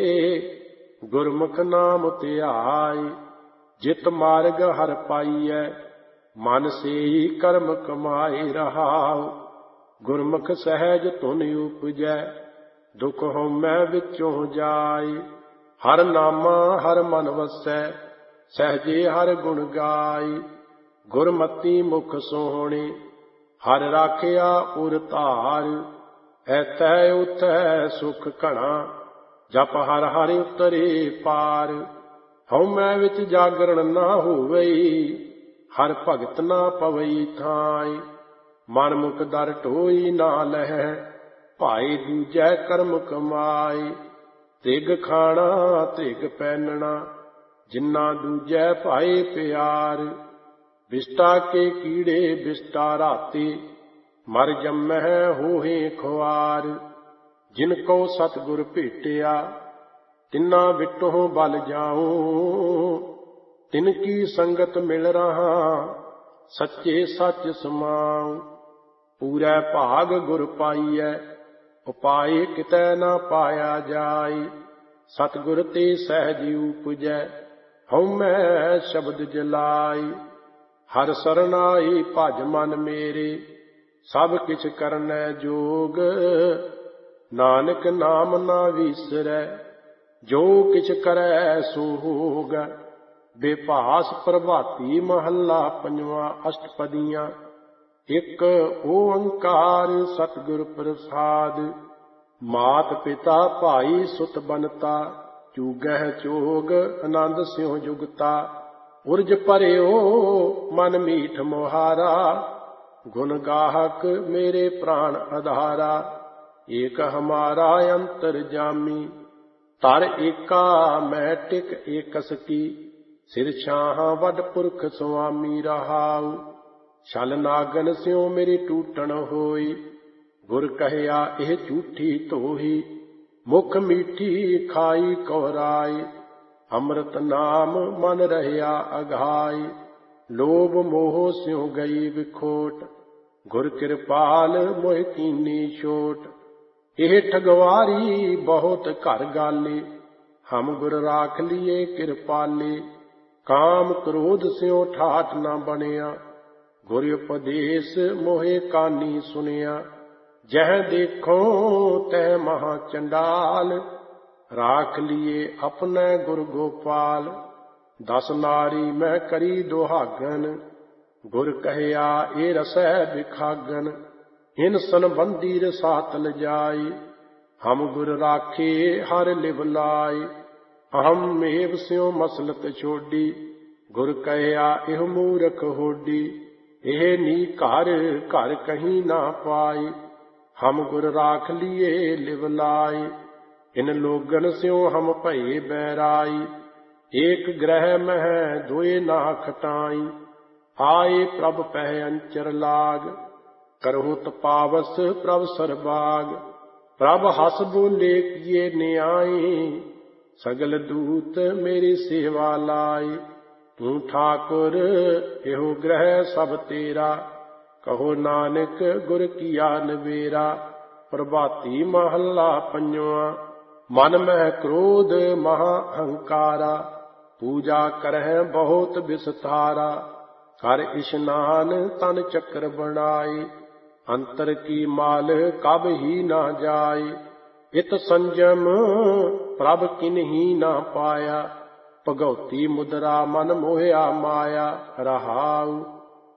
ਗੁਰਮੁਖ ਨਾਮ ਧਿਆਇ। ਜਿਤ ਮਾਰਗ ਹਰ ਪਾਈਐ, ਮਨ ਸੇਈ ਕਰਮ ਕਮਾਏ ਰਹਾਉ। ਗੁਰਮੁਖ ਸਹਿਜ ਧੁਨ ਉਪਜੈ, ਦੁਖ ਹਉਮੈ ਵਿੱਚੋਂ ਜਾਇ। ਹਰ ਨਾਮਾ ਹਰ ਮਨ ਵਸੈ, ਸਹਿਜੇ ਹਰ ਗੁਣ ਗਾਈ। ਗੁਰਮਤੀ ਮੁਖ ਸੋਹਣੀ, ਹਰ ਰਾਖਿਆ ਉਰ ਧਾਰ। ਐਥੈ ਉਥੈ ਸੁਖ ਘਣਾ, ਜਪ ਹਰਿ ਹਰਿ ਉਤਰੇ ਪਾਰ। ਹਉਮੈ ਵਿੱਚ ਜਾਗਰਣ ਨਾ ਹੋਵਈ, ਹਰ ਭਗਤ ਨਾ ਪਵਈ ਥਾਈ। ਮਨ ਮੁਖ ਦਰ ਢੋਈ ਨਾ ਲਹੈ, ਭਾਈ ਦੂਜੈ ਕਰਮ ਕਮਾਈ। ਧਿਗ ਖਾਣਾ ਧਿਗ ਪਹਿਨਣਾ, ਜਿਨ੍ਹਾਂ ਦੂਜੈ ਭਾਏ ਪਿਆਰ। ਬਿਸਟਾ ਕੇ ਕੀੜੇ ਬਿਸਟਾ ਰਾਤੀ, ਮਰ ਜੰਮਹਿ ਹੋਹੇ ਖੁਆਰ। ਜਿਨ ਕੋ ਸਤਿਗੁਰ ਭੇਟਿਆ, ਤਿਨਾਂ ਵਿਟੋਂ ਬਲ ਜਾਉ। ਤਿਨ ਕੀ ਸੰਗਤ ਮਿਲ ਰਹਾ, ਸੱਚੇ ਸੱਚ ਸਮਾਉ। ਪੂਰੈ ਭਾਗ ਗੁਰ ਪਾਈਐ, ਉਪਾਏ ਕਿਤੈ ਨਾ ਪਾਇਆ ਜਾਈ। ਸਤਿਗੁਰ ਤੇ ਸਹਿਜ ਉਪਜੈ, ਹਉਮੈ ਸ਼ਬਦ ਜਲਾਈ। ਹਰ ਸਰਨਾਈ ਭਜ ਮਨ ਮੇਰੇ, ਸਭ ਕਿਛ ਕਰਨੈ ਜੋਗ। ਨਾਨਕ ਨਾਮ ਨਾ ਵੀਸਰੈ, ਜੋ ਕਿਛ ਕਰੈ ਸੋ ਹੋਗ। ਬੇਭਾਸ ਪ੍ਰਭਾਤੀ ਮਹੱਲਾ ਪੰਜਵਾਂ। ਅਸ਼ਟਪਦੀਆਂ। ਇਕ ਓੰਕਾਰ ਸਤਿਗੁਰ ਪ੍ਰਸਾਦ, ਮਾਤ ਪਿਤਾ ਭਾਈ ਸੁਤ ਬਨਤਾ। ਚੂਗਹਿ ਚੋਗ ਆਨੰਦ ਸਿਉ ਜੁਗਤਾ, ਉਰਜ ਭਰਿਓ ਮਨ ਮੀਠ ਮੁਹਾਰਾ। ਗੁਣ ਗਾਹਕ ਮੇਰੇ ਪ੍ਰਾਣ ਆਧਾਰਾ, ਏਕ ਹਮਾਰਾ ਅੰਤਰ ਜਾਮੀ। ਧਰ ਏਕਾ ਮੈਂ ਟਿਕ ਏਕਸ ਕੀ, ਸਿਰ ਛਾਹਾਂ ਵੱਡ ਪੁਰਖ ਸੁਆਮੀ ਰਹਾਉ। ਛਲ ਨਾਗਨ ਸਿਉ ਮੇਰੀ ਟੂਟਣ ਹੋਈ, ਗੁਰ ਕਹਿਆ ਇਹ ਝੂਠੀ ਧੋਹੀ। ਮੁਖ ਮੀਠੀ ਖਾਈ ਕਉਰਾਈ, ਅੰਮ੍ਰਿਤ ਨਾਮ ਮਨ ਰਹਿਆ ਅਘਾਈ। ਲੋਭ ਮੋਹ ਸਿਉ ਗਈ ਵਿਖੋਟ, ਗੁਰ ਕਿਰਪਾਲ ਮੋਹਿ ਕੀਨੀ ਛੋਟ। ਇਹ ਠਗਵਾਰੀ ਬਹੁਤ ਘਰ ਗਾਲੀ, ਹਮ ਗੁਰ ਰਾਖ ਲੀਏ ਕਿਰਪਾਲੀ। ਕਾਮ ਕ੍ਰੋਧ ਸਿਉ ਠਾਠ ਨਾ ਬਣਿਆ, ਗੁਰ ਉਪਦੇਸ ਮੋਹਿ ਕਾਨੀ ਸੁਨਿਆ। ਜਹ ਦੇਖੋ ਤਹ ਮਹਾ ਚੰਡਾਲ, ਰਾਖ ਲੀਏ ਆਪਣੈ ਗੁਰ ਗੋਪਾਲ। 10 ਨਾਰੀ ਮੈਂ ਕਰੀ ਦੁਹਾਗਨ, ਗੁਰ ਕਹਿਆ ਇਹ ਰਸੈ ਬਿਖਾਗਨ। ਇਨ ਸੰਬੰਧੀ ਰਸਾਤ ਲਜਾਈ, ਹਮ ਗੁਰ ਰਾਖੇ ਹਰ ਲਿਵ ਲਾਈ। ਅਹਮ ਮੇਵ ਸਿਉ ਮਸਲਤ ਛੋਡੀ, ਗੁਰ ਕਹਿਆ ਇਹ ਮੂਰਖ ਹੋਡੀ। ਇਹ ਨੀ ਘਰ ਘਰ ਕਹੀਂ ਨਾ ਪਾਈ, ਹਮ ਗੁਰ ਰਾਖ ਲੀਏ ਲਿਵ ਲਾਈ। ਇਨ ਲੋਗਨ ਸਿਉ ਹਮ ਭਏ ਬੈਰਾਈ, ਏਕ ਗ੍ਰਹਿ ਮਹਿ ਦੋਏ ਨਾ ਖਟਾਈ। ਆਏ ਪ੍ਰਭ ਪਹਿ ਅੰਚਰ ਲਾਗ, ਕਰਹੁ ਤਪਾਵਸ ਪ੍ਰਭ ਸਰਬਾਗ। ਪ੍ਰਭ ਹਸ ਬੋਲੇ ਕੀਏ ਨਿਆਈ, ਸਗਲ ਦੂਤ ਮੇਰੀ ਸੇਵਾ ਲਾਈ। ਤੂੰ ਠਾਕੁਰ ਇਹੋ ਗ੍ਰਹਿ ਸਭ ਤੇਰਾ, ਕਹੋ ਨਾਨਕ ਗੁਰ ਕੀਆ ਨਬੇਰਾ। ਪ੍ਰਭਾਤੀ ਮਹੱਲਾ ਪੰਜਵਾਂ। ਮਨ ਮਹਿ ਕ੍ਰੋਧ ਮਹਾ ਅਹੰਕਾਰਾ, ਪੂਜਾ ਕਰਹਿ ਬਹੁਤ ਵਿਸਥਾਰਾ। ਕਰ ਇਸ਼ਨਾਨ ਤਨ ਚੱਕਰ ਬਣਾਈ, ਅੰਤਰ ਕੀ ਮਾਲ ਕਬ ਹੀ ਨਾ ਜਾਈ। ਇਤ ਸੰਜਮ ਪ੍ਰਭ ਕਿਨਹੀ ਨਾ ਪਾਇਆ, ਭਗਉਤੀ ਮੁਦਰਾ ਮਨ ਮੋਹਿਆ ਮਾਇਆ ਰਹਾਉ।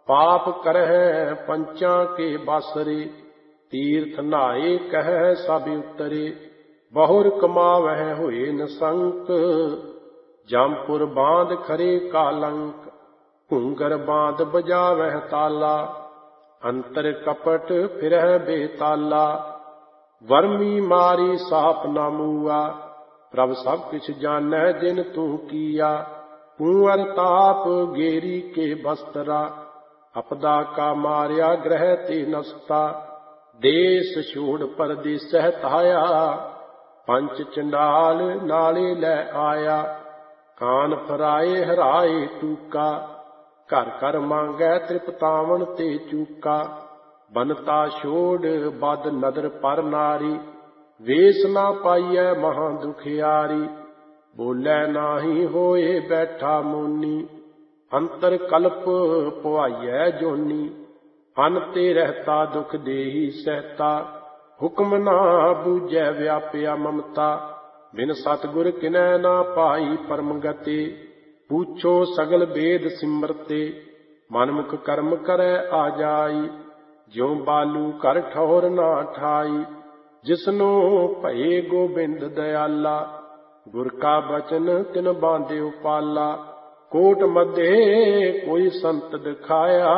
पाप करह पंचा के बासरे, तीर्थ नहाए कह सब उतरे। बहुर कमावह हुए न संक, जामपुर बांध खरे कालंक। घूंगर बांध बजावह ताला, अंतर कपट फिरह बेताला। वर्मी मारी साप न मूआ, प्रभ सब किछ जानह जिन तू किया। कुंवर ताप गेरी के बस्तरा, अपदा का मार्या ग्रह ते नसता। देश छोड़ परदेसह ताया, पंच चंडाल नाले लै आया। कान फराए हराए टूका, घर घर मांगै त्रिपतावन ते चूका। बनता छोड़ बद नदर पर नारी, वेस ना पाइयै महा दुखियारी। बोलै नाही होए बैठा मुनि, अंतर कल्प पुआइयै जोनी। अन ते रहता दुख देही सहता, हुक्म ना बूझै व्यापिया ममता। बिन सतगुर किनै ना पाई परम गति, पूछो सगल वेद सिमरते। मनमुख कर्म करै आजाई, ज्यों बालू कर ठौर ना ठाई। जिसनो भये गोबिंद दयाला, गुर का बचन तिन बांध्यो पाला। कोट मध्य कोई संत दिखाया,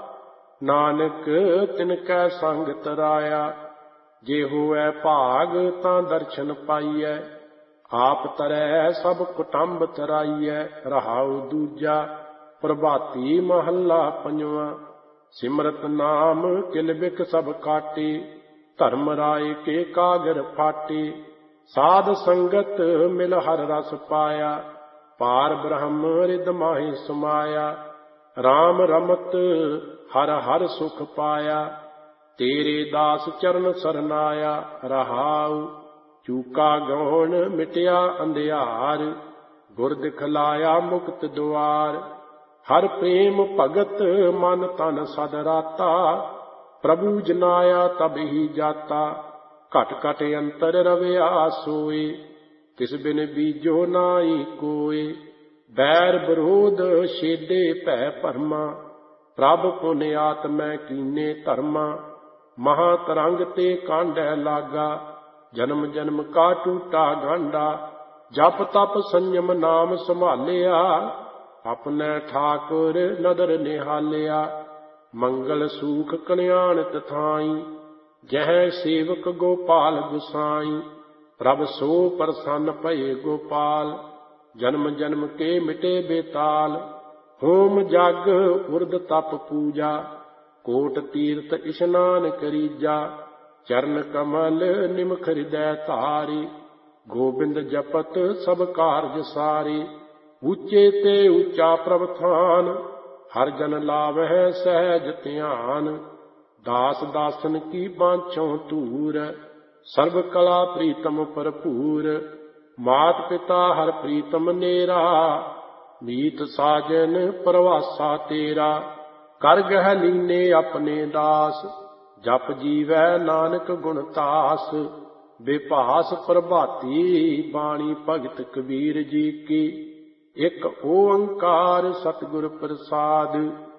नानक तिनकै संग तराया। जे होवै भाग तां दर्शन पाइयै, आप तरै सब कुटुंब तराइयै। रहाउ दूजा प्रभाती महला पंजवा, सिमरत नाम किल बिक सब काटे। धर्म राय के कागर फाटे, साध संगत मिल हर रस पाया। पार ब्रह्म रिद माहि समाया, राम रमत हर हर सुख पाया। तेरे दास चरण सरनाया, रहाउ चूका गौण मिटया अंधियार। गुर दिखलाया मुक्त द्वार, हर प्रेम भगत मन तन सद राता। प्रभु जनाया तब ही जाता, घट घट अंतर रविया सोए। तिस बिन बीजो नाई कोय, बैर विरोध छेदे भै भरमा। प्रभ पुन आत्मै कीने धर्मा, महा तरंग ते कांढै लागा। जन्म जन्म का टूटा गांडा, जप तप संयम नाम संभालिया। अपने ठाकुर नदर निहालिया, मंगल सूख कल्याणत थाई। जह सेवक गोपाल गुसाई, प्रभ सो प्रसन्न भये गोपाल। जन्म जन्म के मिटे बेताल, होम जग उर्द तप पूजा। कोट तीर्थ इशनान करीजा, चरण कमल निमख हृदय धारी। गोबिंद जपत सब कारज सारे, ऊंचे ते ऊंचा प्रभथान। हर जन लावह सहज ध्यान, दास दासन की बांछों दूर। सर्व कला प्रीतम भरपूर, मात पिता हर प्रीतम नेरा। मीत साजन प्रवासा तेरा, कर गह लीने अपने दास। जप जीवै नानक गुण तास, बेभास प्रभाती बाणी भगत कबीर जी की। एक ओंकार सतगुर प्रसाद,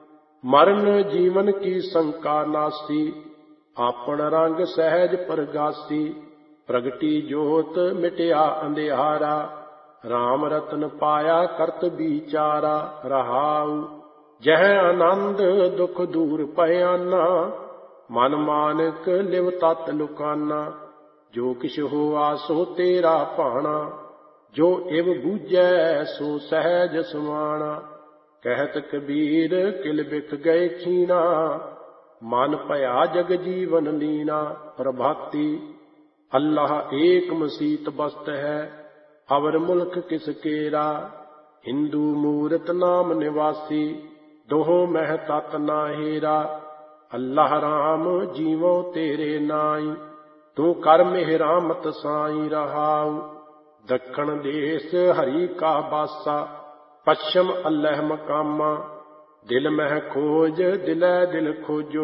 मरण जीवन की शंका नासी। आपन रंग सहज परगासी, प्रगटी जोत मिटया अंधियारा। राम रतन पाया करत बिचारा, रहाउ जह आनंद दुख दूर पयाना। मन मानक लिव तत लुकाना, जो किछ होआ सो तेरा भाना। जो इव बूझै सो सहज समाना, कहत कबीर किल बिक गए खीना। मन भया जग जीवन लीना, प्रभाती अल्लाह एक मसीत बस्त है। अवर मुल्क किस केरा, हिंदू मूरत नाम निवासी। दोहों मह तत ना हेरा, अल्लाह राम जीवो तेरे नाई। तू कर मेहरामत साई, रहाउ दक्षिण देश हरि का बासा। पश्चिम अल्लाह मकामा, दिल मह खोज दिलै दिल खोजो।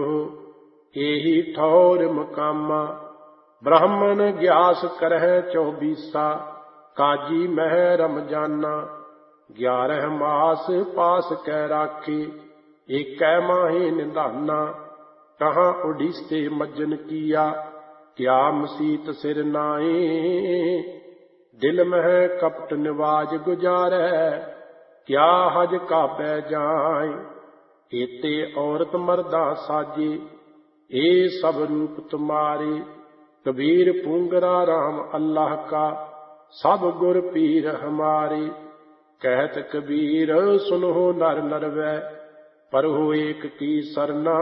एही ठौर मकामा, ब्राह्मण ग्यास करह 24, काजी मह रमजाना। 11 मास पास कै राखी, एकै माहे निधाना, कहाँ उड़ीस्ते मज्जन किया, क्या मसीत सिर नाए। दिल मह कपट निवाज गुजारै, क्या हज काबे जाए। एते औरत मर्दा साजे, ए सब रूप तुम्हारे। कबीर पूंगरा राम अल्लाह का, सब गुर पीर हमारे। कहत कबीर सुनो नर नरवै, पर हो एक की सरना।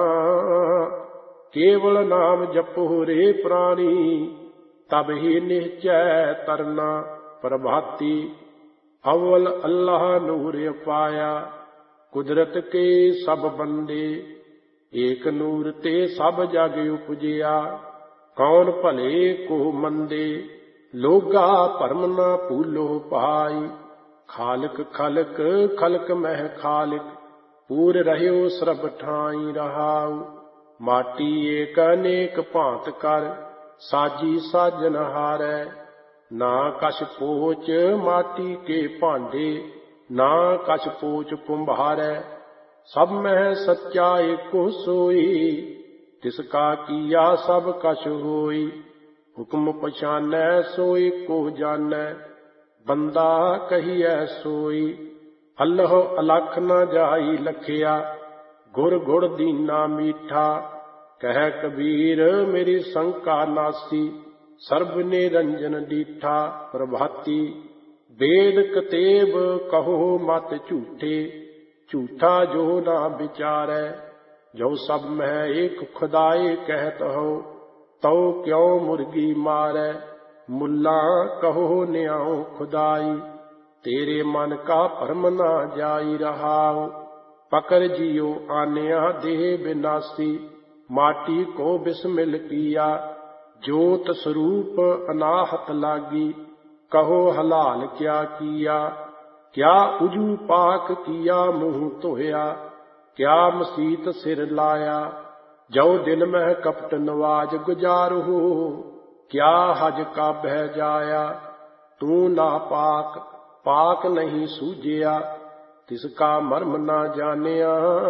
केवल नाम जपो रे प्राणी, तब ही निश्चय तरना। प्रभाती अव्वल अल्लाह नूर पाया, कुदरत के सब बंदे। एक नूर ते सब जग उपजिया, कौन भले को मंदे। लोगा भरम न भूलो पाई, खालक खलक खलक मह खालिक। पूर रहयो सरब ठाई रहाऊ, माटी एक अनेक भांत कर। साजी साजन हारै, ना कछ पोच माटी के भांडे। ना कछ पोच कुम्हारै, सब में सच्चा एको सोई। तिसका किया सब कछ होई, हुक्म पछानै सोई को जानै। बंदा कहिए सोई, अल्लाह अलख न जाई लखिया। गुर गुड़ दीना मीठा, कह कबीर मेरी शंका नासी। सर्ब निरंजन डीठा। प्रभाती वेद कतेब कहो मत झूठे, झूठा जो ना विचारै। जो सब में एक खुदाए कहत हो, तो क्यों मुर्गी मारै। मुल्ला कहो न्याओ खुदाई, तेरे मन का भरम ना जाई रहाओ। पकड़ जियो आन्या देह विनाशी, माटी को बिस्मिल किया। ज्योत स्वरूप अनाहत लागी, कहो हलाल क्या किया। क्या उजू पाक किया मुँह धोया, क्या मसीत सिर लाया। जो दिल में कपट नवाज गुजारू, क्या हज का बह जाया। तू ना पाक पाक नहीं सूझिया, तिसका मर्म ना जानिया।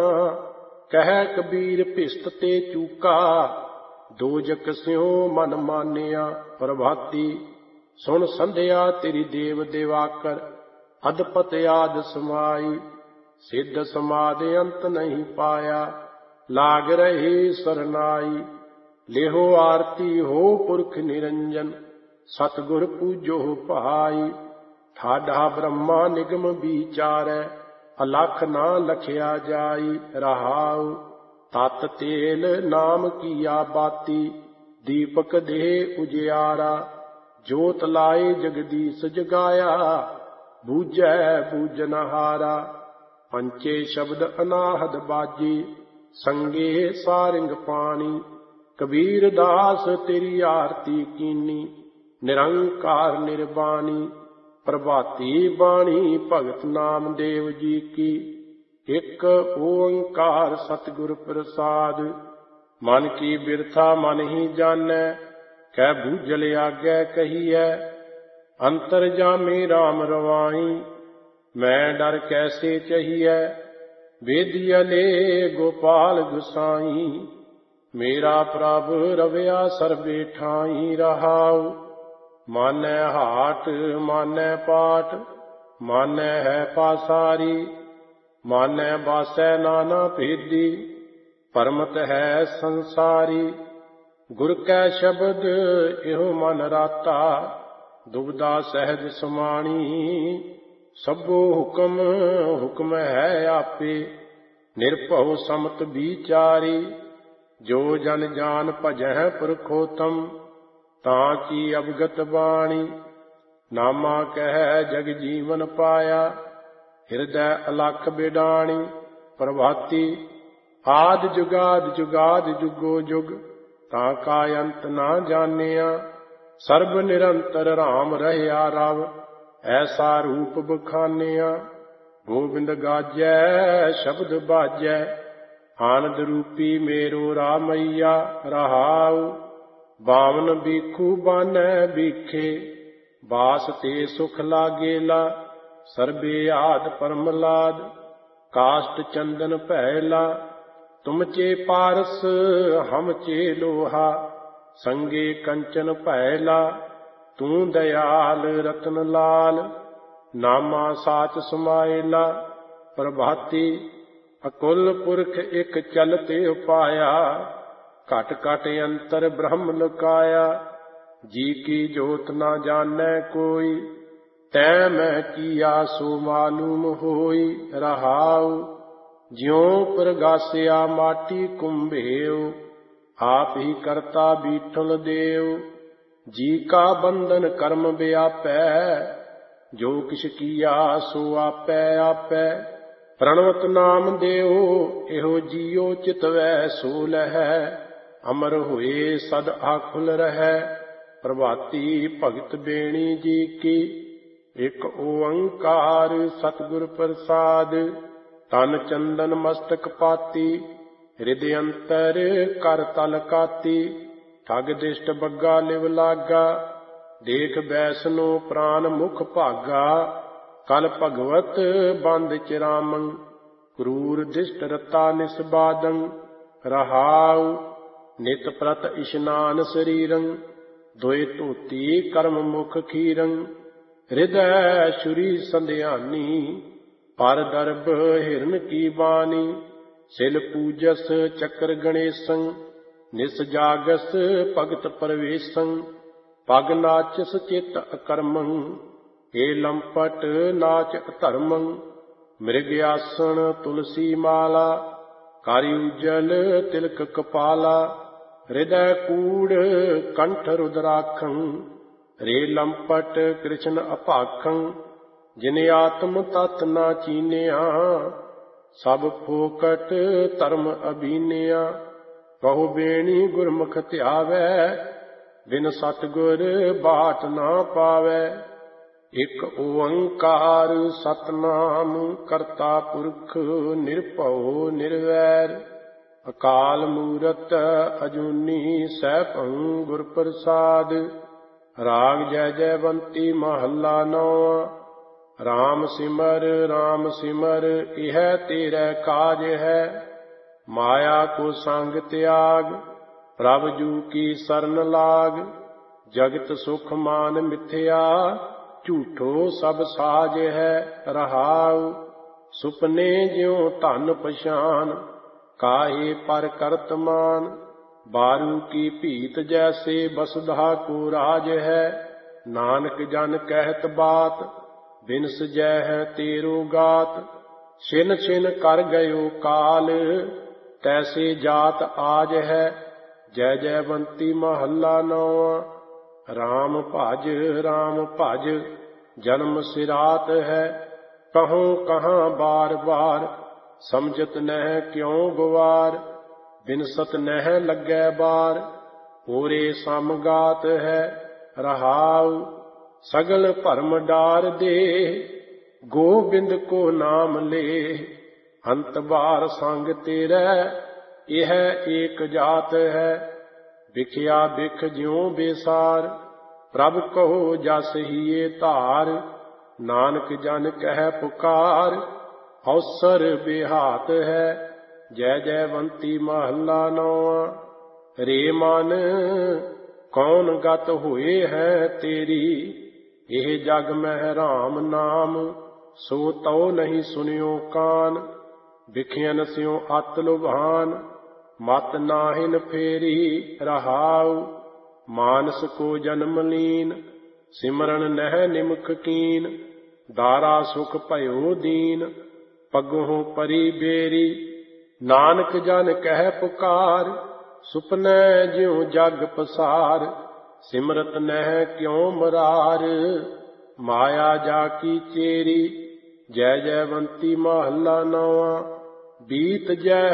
कह कबीर भिस्त ते चूका, दोजक स्यों मन मानिया। प्रभाती सुन संध्या तेरी देव देवाकर, अदपत आद समाई। सिद्ध समाधि अंत नहीं पाया, लाग रहे सरनाई। लेहो आरती हो पुरख निरंजन, सतगुर पूजो भाई। ठाडा ब्रह्मा निगम विचारै, अलख ना लखिया जाई रहाऊ। तत तेल नाम किया बाती, दीपक दे उजियारा। जोत लाए जगदीश जगाया, बूझै बूझनहारा। पंचे शब्द अनाहद बाजी, संगे सारिंग पानी। कबीर दास तेरी आरती कीनी, निरंकार निर्वाणी। प्रभाती बाणी भगत नामदेव जी की, एक ओंकार सतगुर प्रसाद। मन की बिरथा मन ही जानै, कै बूझल आगे कहिए। अंतर जामे राम रवाई, मैं डर कैसे चाहिए। वेदिया ले गोपाल गुसाई, मेरा प्रभ रविया सर्वे ठाई रहाऊ। मानै हाट मानै पाठ, मानै है पासारी। मानै बासै नाना भेदी, परमत है संसारी। गुर कै शब्द एहो मन राता, दुबदा सहज समाणी। सबो हुक्म हुक्म है आपे, निर्भव समत विचारी। जो जन जान भजह पुरखोतम, ताकी अवगत बाणी। नामा कह जग जीवन पाया, हृदय अलख बिडाणी। प्रभाती आद जुगाद जुगाद जुगो जुग, ताका अंत ना जानिया। सर्ब निरंतर राम रहया रव, ऐसा रूप बखानिया। गोविंद गाजै शब्द बाजै, आनंद रूपी मेरो रामैया रहाऊ। बावन बीखू बानै बीखे, बास ते सुख लागेला। सर्बे आद परमलाद, काष्ट चंदन पहला, तुम चे पारस हम चे लोहा। संगे कंचन पहला, तू दयाल रतन लाल। नामा साच समायला, प्रभाती अकुल पुरख एक चलते उपाया। घट घट अंतर ब्रह्म लुकाया, जी की जोत न जानै कोई। तै मैं किया सो मालूम होई, रहाऊ ज्यों प्रगासिया माटी कुंभेव। आप ही करता बीठल देव, जी का बंधन कर्म व्यापै। जो किछ किया सो आपै आपै, प्रणवत नाम देव एहो जियो चितवै सो लहै। अमर हुए सद आखुल रहै, प्रभाती भगत बेणी जी की। एक ओंकार सतगुर प्रसाद, तन चंदन मस्तक पाती। हृदय अंतर कर तल काती, ठग दिष्ट बग्गा लिव लागा। देख बैसनो प्राण मुख भागा, कल भगवत बंद चिरामं। क्रूर दिष्ट रता निस्बादं, रहाउ नित प्रत इशनान शरीरं। दोए धोती कर्म मुख खीरं, हृदय शुरी संध्यानी। पर दर्भ हिरन की बानी, सिल पूजस चक्र गणेशं। निस जागस भगत प्रवेशं, पग नाचस चित अकर्मं। हे लंपट नाच अधर्मं, मृग आसन तुलसी माला। कारी उज्जल तिलक कपाला, हृदय कूड़ कंठ रुद्राखं। रे लंपट कृष्ण अपाखं, जिन आत्म तत् न चीनिया। सब फोकट धर्म अबीनिया, कहो बेणी गुरमुख ध्यावै। बिन सतगुर बाट ना पावै, एक ओंकार सतनाम। करता पुरख निरभਉ निरवैर, अकाल मूरत अजूनी सैभं गुर प्रसाद। राग जय जयवंती महला नौवां, राम सिमर इह तेरे काज है। माया को संग त्याग, प्रभु जू की सरन लाग। जगत सुख मान मिथ्या, झूठो सब साज है। रहाउ सुपने ज्यों धन पछान, काहे पर करत मान। बारू की भीत जैसे वसुधा को राज है। नानक जन कहत बात, बिनस जय है तेरो गात। छिन छिन कर गयो काल, तैसे जात आज है। जय जयवंती महला नौवां, राम भज जन्म सिरात है। कहो कहाँ बार बार, समझत नह क्यों गुवार। बिनसत नह लगे बार, ओरे समगात है। रहाउ सगल भरम डार दे, गोबिंद को नाम ले। अंत बार संग तेरे, यह एक जात है। बिखिया बिख ज्यों बेसार, प्रभ कहो जस हिये धार। नानक जन कह पुकार, अवसर बेहात है। जय जयवंती महला नौवां, रे मन कौन गत हुए है तेरी। एह जग में राम नाम, सो तो नहीं सुनियो कान। बिखियन स्यों अत लुभान, मत नाहिन फेरी। रहाउ मानस को जन्म लीन, सिमरन नह निमुख कीन। दारा सुख भयो दीन, पगों परी बेरी। नानक जन कह पुकार, सुपने ज्यों जग पसार। सिमरत नह क्यों मरार, माया जाकी चेरी। जय जयवंती महला नौवां, बीत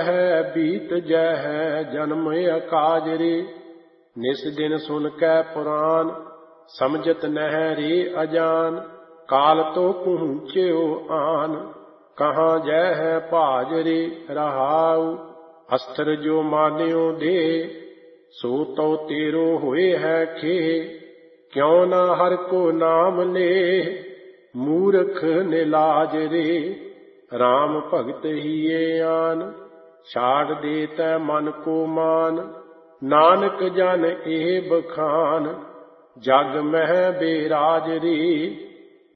जय है जन्म अकाज रे। निस दिन सुन कै पुराण, समझत नह रे अजान। काल तो पहुँच्यो आन, कहाँ जय है भाज रे। रहाउ अस्त्र जो मान्यो दे, सो तो तेरो हुए है खे। क्यों ना हर को नाम ले, मूर्ख निलाज रे। RAM ਭਗਤ ਹੀਏ ਆਨ, ਛਾੜ ਦੇ ਤੈ ਮਨ ਕੋ ਮਾਨ। ਨਾਨਕ ਜਨ ਇਹ ਬਖਾਨ, ਜਗ ਮਹਿ ਬੇਰਾਜ ਰੇ।